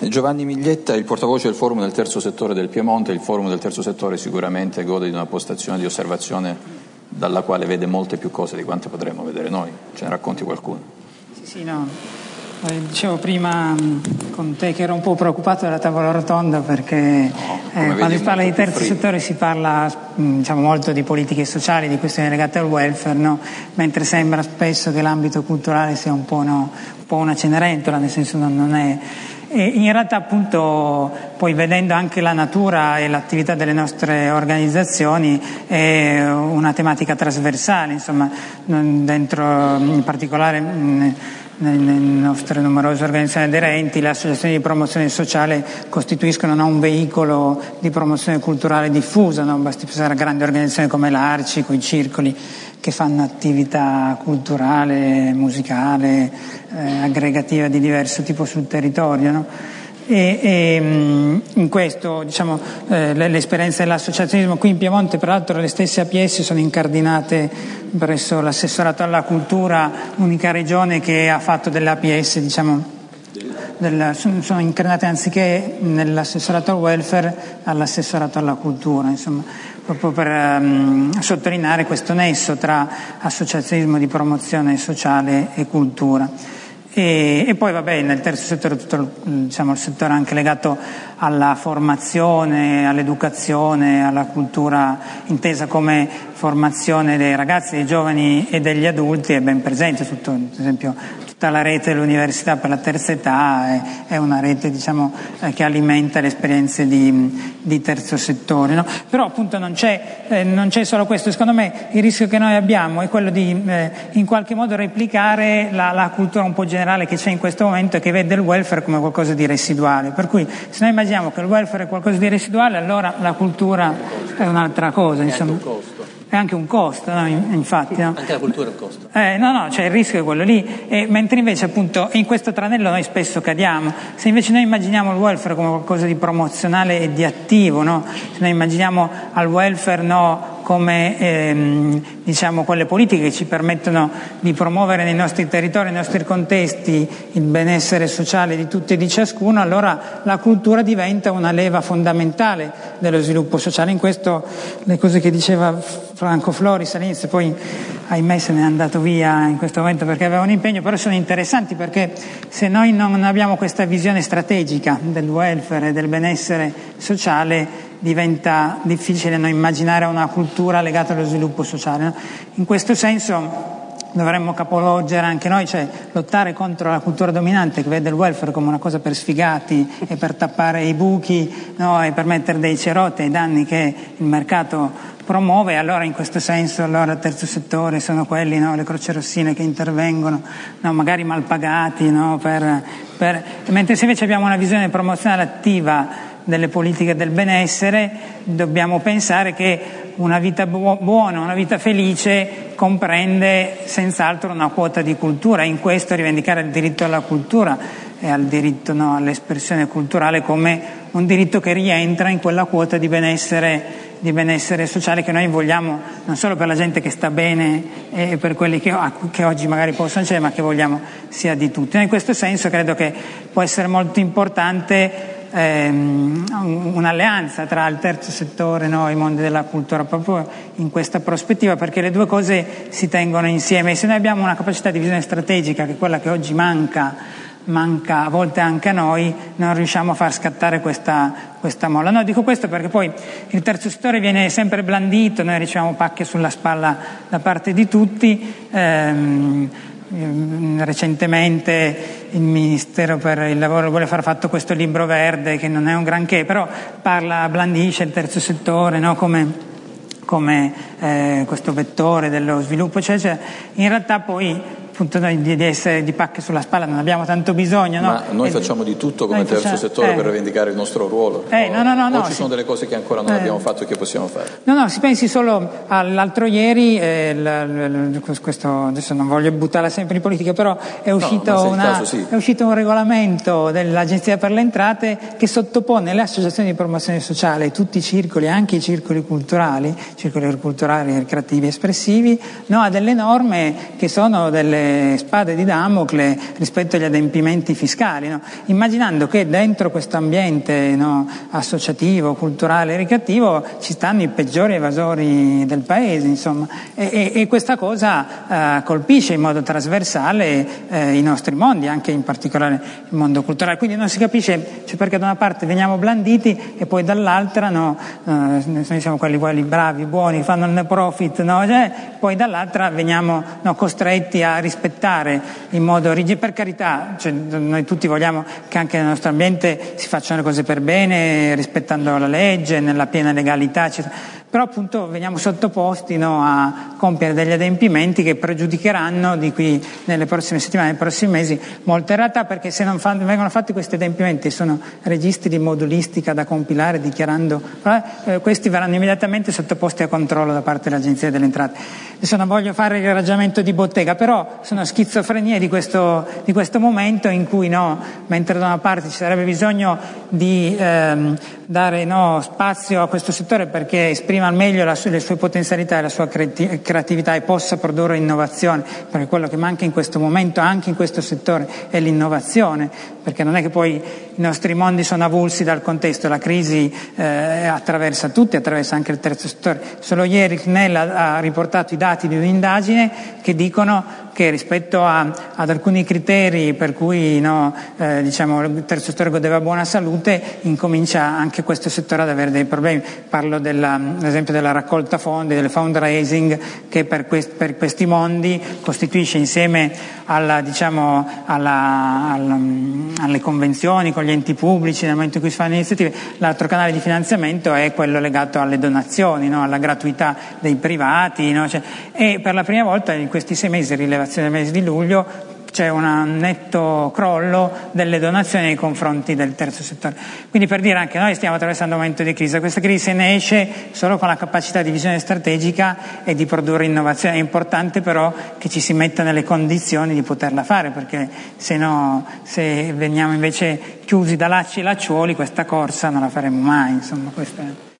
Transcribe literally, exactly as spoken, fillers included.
Giovanni Miglietta, il portavoce del Forum del Terzo Settore del Piemonte. Il Forum del Terzo Settore sicuramente gode di una postazione di osservazione dalla quale vede molte più cose di quante potremmo vedere noi. Ce ne racconti qualcuno? Sì, sì, no. Eh, dicevo prima con te che ero un po' preoccupato della tavola rotonda perché no, eh, quando si parla di terzo settore si parla diciamo, molto di politiche sociali, di questioni legate al welfare, no? Mentre sembra spesso che l'ambito culturale sia un po', no, un po' una cenerentola, nel senso non, non è... E in realtà appunto poi vedendo anche la natura e l'attività delle nostre organizzazioni è una tematica trasversale, insomma dentro in particolare nelle nostre numerose organizzazioni aderenti le associazioni di promozione sociale costituiscono no, un veicolo di promozione culturale diffusa, no? Basti pensare a grandi organizzazioni come l'Arci, con i circoli che fanno attività culturale, musicale, eh, aggregativa di diverso tipo sul territorio, no? E, e in questo diciamo eh, l'esperienza dell'associazionismo qui in Piemonte, peraltro le stesse A P S sono incardinate presso l'assessorato alla cultura, unica regione che ha fatto delle A P S diciamo del, sono incardinate anziché nell'assessorato al welfare all'assessorato alla cultura, insomma proprio per um, sottolineare questo nesso tra associazionismo di promozione sociale e cultura. E, e poi vabbè nel terzo settore tutto diciamo, il settore anche legato alla formazione, all'educazione, alla cultura intesa come formazione dei ragazzi, dei giovani e degli adulti è ben presente, tutto, ad esempio tutta la rete dell'università per la terza età è, è una rete diciamo, eh, che alimenta le esperienze di, di terzo settore, no? Però appunto non c'è, eh, non c'è solo questo, secondo me il rischio che noi abbiamo è quello di eh, in qualche modo replicare la, la cultura un po' generale che c'è in questo momento e che vede il welfare come qualcosa di residuale, per cui se noi immaginiamo che il welfare è qualcosa di residuale allora la cultura è un'altra cosa, insomma. È anche un costo, no? Infatti, no? Anche la cultura è un costo. Eh, no, no, cioè il rischio è quello lì, e, mentre invece appunto in questo tranello noi spesso cadiamo. Se invece noi immaginiamo il welfare come qualcosa di promozionale e di attivo, no? Se noi immaginiamo al welfare no, come ehm, diciamo quelle politiche che ci permettono di promuovere nei nostri territori, nei nostri contesti il benessere sociale di tutti e di ciascuno, allora la cultura diventa una leva fondamentale dello sviluppo sociale. In questo le cose che diceva Franco Floris all'inizio, poi ahimè se n'è andato via in questo momento perché aveva un impegno, però sono interessanti perché se noi non abbiamo questa visione strategica del welfare e del benessere sociale diventa difficile no, immaginare una cultura legata allo sviluppo sociale, no? In questo senso dovremmo capovolgere anche noi, cioè lottare contro la cultura dominante che vede il welfare come una cosa per sfigati e per tappare i buchi, no, e per mettere dei cerotti ai danni che il mercato promuove. Allora in questo senso allora il terzo settore sono quelli, no, le croce rossine che intervengono, no, magari mal pagati, no, per, per... mentre se invece abbiamo una visione promozionale attiva delle politiche del benessere dobbiamo pensare che una vita bu- buona, una vita felice comprende senz'altro una quota di cultura, e in questo rivendicare il diritto alla cultura e al diritto no, all'espressione culturale come un diritto che rientra in quella quota di benessere di benessere sociale che noi vogliamo non solo per la gente che sta bene e per quelli che, che oggi magari possono accedere, ma che vogliamo sia di tutti. In questo senso credo che può essere molto importante ehm, un'alleanza tra il terzo settore no, e i mondi della cultura, proprio in questa prospettiva, perché le due cose si tengono insieme, e se noi abbiamo una capacità di visione strategica che è quella che oggi manca manca a volte anche a noi, non riusciamo a far scattare questa, questa molla. No, dico questo perché poi il terzo settore viene sempre blandito, noi riceviamo pacche sulla spalla da parte di tutti. Ehm, recentemente il Ministero per il Lavoro vuole far fatto questo libro verde che non è un granché, però parla, blandisce il terzo settore no, come, come eh, questo vettore dello sviluppo, cioè, cioè in realtà poi appunto noi di, di essere di pacche sulla spalla non abbiamo tanto bisogno, no? Ma noi e, facciamo di tutto come terzo facciamo, settore eh, per rivendicare il nostro ruolo. Eh, no, no, no, o no, ci sì. sono delle cose che ancora non eh, abbiamo fatto e che possiamo fare? No, no, si pensi solo all'altro ieri, eh, l, l, l, questo, adesso non voglio buttarla sempre in politica, però è uscito, no, una, caso, sì. è uscito un regolamento dell'Agenzia per le Entrate che sottopone le associazioni di promozione sociale, tutti i circoli, anche i circoli culturali, circoli culturali, creativi, espressivi, no, a delle norme che sono delle due spade di Damocle rispetto agli adempimenti fiscali, no? Immaginando che dentro questo ambiente, no, associativo, culturale, ricreativo ci stanno i peggiori evasori del paese, insomma, e, e, e questa cosa eh, colpisce in modo trasversale eh, i nostri mondi, anche in particolare il mondo culturale. Quindi non si capisce, cioè, perché da una parte veniamo blanditi e poi dall'altra no, eh, noi siamo quelli, quelli bravi, buoni, fanno il no profit, no? Cioè, poi dall'altra veniamo no, costretti a rispettare in modo rigido. Per carità, cioè, noi tutti vogliamo che anche nel nostro ambiente si facciano le cose per bene, rispettando la legge, nella piena legalità, eccetera. Però appunto veniamo sottoposti no, a compiere degli adempimenti che pregiudicheranno di qui nelle prossime settimane, nei prossimi mesi, molte realtà, perché se non fanno, vengono fatti questi adempimenti, sono registri di modulistica da compilare dichiarando, eh, questi verranno immediatamente sottoposti a controllo da parte dell'Agenzia delle Entrate. Adesso non voglio fare il ragionamento di bottega, però sono schizofrenie di questo, di questo momento in cui no, mentre da una parte ci sarebbe bisogno di ehm, dare no, spazio a questo settore perché esprima al meglio la, le sue potenzialità e la sua creatività e possa produrre innovazione, perché quello che manca in questo momento anche in questo settore è l'innovazione, perché non è che poi i nostri mondi sono avulsi dal contesto, la crisi eh, attraversa tutti, attraversa anche il terzo settore. Solo ieri C N E L ha, ha riportato i dati di un'indagine che dicono che rispetto a, ad alcuni criteri per cui no, eh, diciamo, il terzo settore godeva buona salute, incomincia anche questo settore ad avere dei problemi. Parlo della, ad esempio della raccolta fondi, del fundraising, che per, quest, per questi mondi costituisce insieme alla, diciamo, alla, alla, alle convenzioni con gli enti pubblici nel momento in cui si fanno iniziative, l'altro canale di finanziamento è quello legato alle donazioni, no, alla gratuità dei privati, no, cioè, e per la prima volta in questi sei mesi, rilevazione del mese di luglio, c'è un netto crollo delle donazioni nei confronti del terzo settore. Quindi per dire, anche noi stiamo attraversando un momento di crisi. Questa crisi se ne esce solo con la capacità di visione strategica e di produrre innovazione. È importante però che ci si metta nelle condizioni di poterla fare, perché se no, se veniamo invece chiusi da lacci e lacciuoli, questa corsa non la faremo mai. Insomma, questa è...